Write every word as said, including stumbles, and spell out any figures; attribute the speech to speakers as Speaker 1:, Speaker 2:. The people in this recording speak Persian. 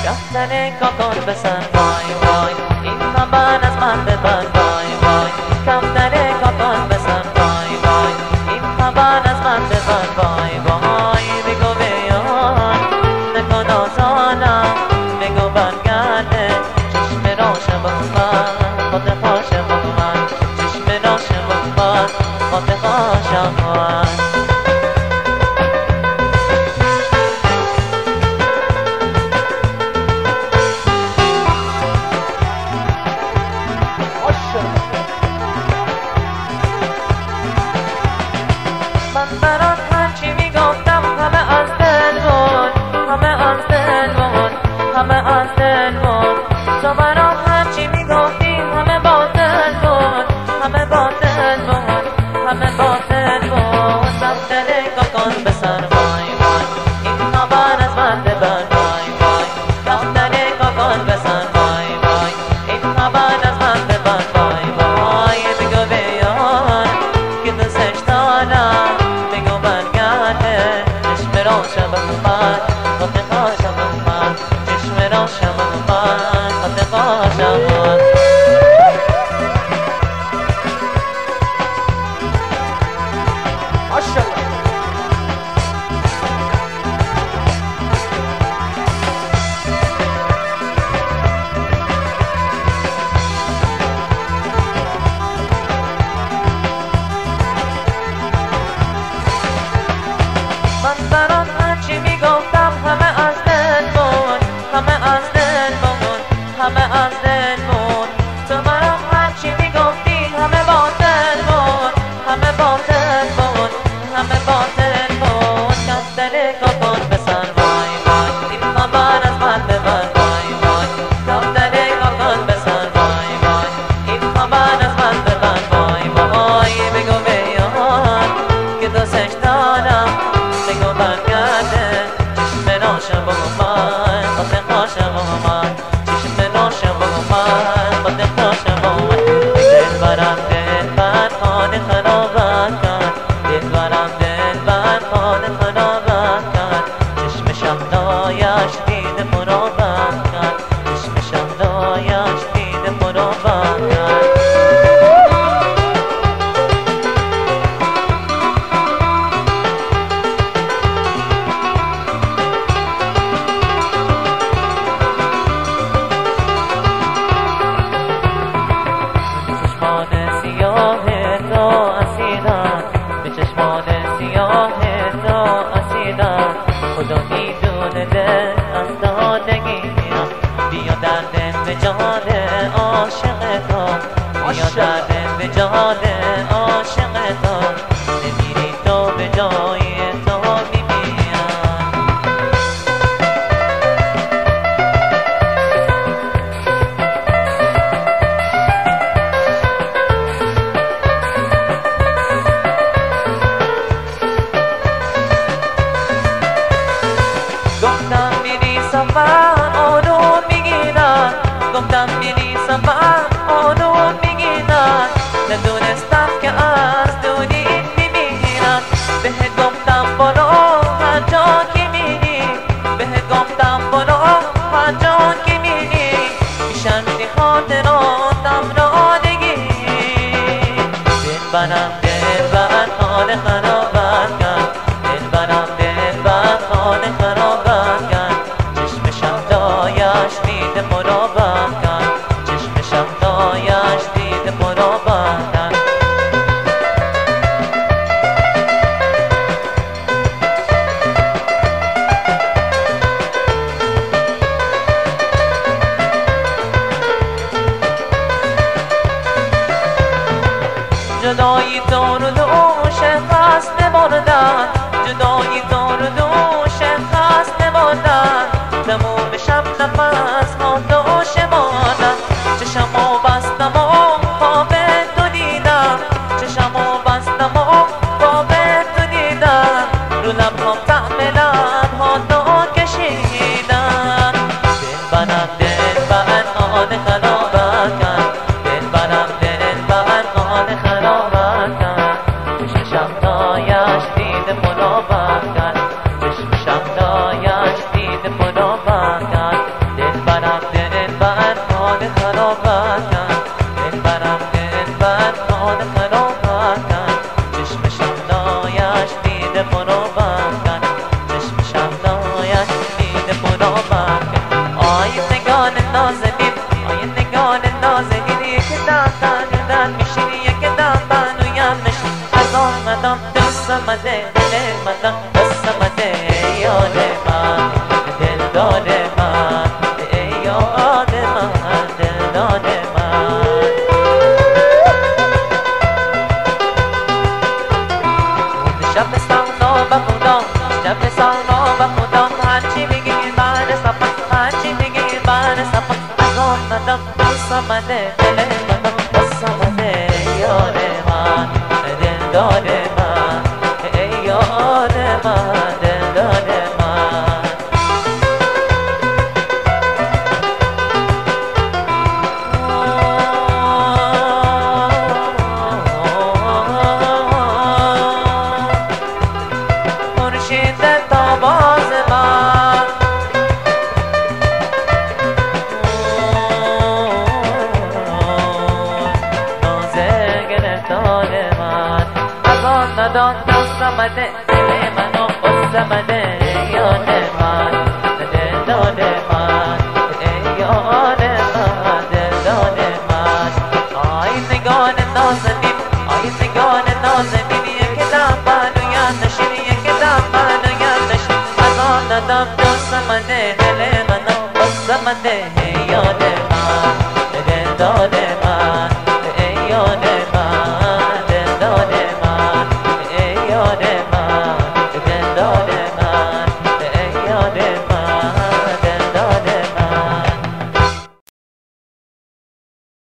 Speaker 1: رفتن کاکان بسن وای وای این خبر از من ببر وای وای رفتن کاکان بسن وای وای این خبر از من ببر وای وای بگو بیان نکن آزانم بگو برگرده چشم روشن بخمن خود خوشم بخمن چشم روشن بخمن خود خوشم بخمن من برات هرچی میگفتم همه از دل بود همه از دل بود همه از دل بود تو برات هرچی میگفتی همه باطل بود همه باطل بود همه باطل بود رفت دل کاکان به سر وای وای این خبر از من ببر وای وای رفت دل کاکان به سر وای وای این خبر از من ببر وای وای بگو بیار که دوستش دارم روشن بخمن خود خوشم بخمن چشم روشن بخمن خود خوشم بخمن من برات هرچی میگفتم همه از دل بود همه از دل بود همه از دل بود تو برات هرچی میگفتی همه باطل بود همه باطل بود همه باطل بود کس دل کاکان به سر وای وای این خبر از من ببر وای وای کس دل کاکان به سر وای وای این خبر از من ببر وای وای بگو بیار که دوستش دارم بگو برگرده چشم روشن بخمن خود خوشم بخمن چشم روشن بخمن خود خوشم بخمن دل برم دل بر خانه خرابت کرد دل برم دل بر خانه خرابت کرد چشم شهدایش دید مروت کرد چشم شهدایش دید مروت کرد خدا میدونه دل از دادگی میرم بیا در دل به جان عاشق تو بیا در دل به جان عاشق تو نمیری تو به جای تو میمیرم گفتم میری سفر آروم میگیرن گفتم میری سفر آروم میگیرن ندونستم که از دوری میمیرن بهت گفتم برو هر جا که میری بهت گفتم برو هر جا که میری میشن خاطراتم را نگی دل برم دل بر خانه خرابت کرد دل برم دل بر خانه خرابت کرد چشم شهدا نگان نازنین آی نگان نازنینی که دادن دن میشینی که دادن و یانش از آمدم دست آمده دل مدام دست آمده یاد من دل داد من یاد من دل داد من شب سانا با خدا شب سانا با خدا هرچی بگی بعد سفر هرچی بگی بعد سفر از آمدم دست آمده دل مدام دست آمده یاد من دل داد من یاد من دل داد من مرشد تاباز من نازه گرفتار من از آن ندان دست آمده دل منو بست آمده یاد من دل داد من یاد من دل داد من آی نگان نازنین آی نگان نازنینی که دم بانو یا نشینی